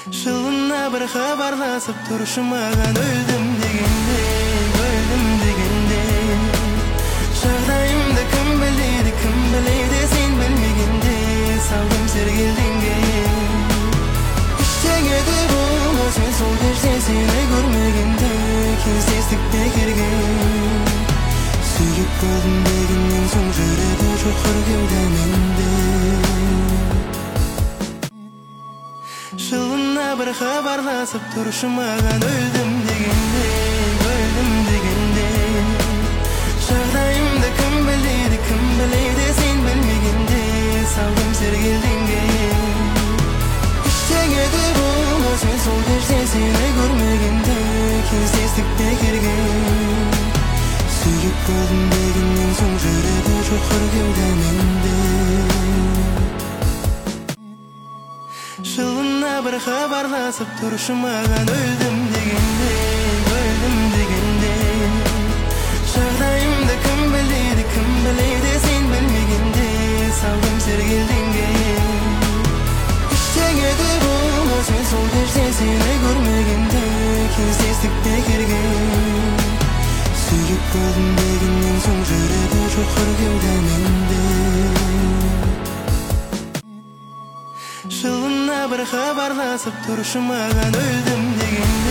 Жылына бір хабарласып тұршы маған өлдім дегенде Жағдайымды кім біледі сен білмегенде Салдым сергелдеңге Ештеңе де болмас мен сол кеште сені көрмегенде Кездестік бекерге Сүйіп болдым дегеннен соң жүреді жоқ кеуде менде Жылына бір хабарласып тұршы маған өлдім дегенде Жағдайымды кім біледі сен білмегенде Салдым сергелдеңге Ештеңе де болмас мен сол кеште сені көрмегенде Кездестік бекерге Сүйіп болдым дегеннен соң жүреді жоқ кеуде менде Жылына бір хабарласып тұршы маған өлдім дегенде Жағдайымды кім біледі сен білмегенде Салдым сергелдеңге Ештеңе де болмас мен сол кеште сені көрмегенде Кездестік бекерге Сүйіп болдым дегеннен соң жүреді жоқ кеуде менде Жылына бір хабарласып тұршы маған өлдім дегенде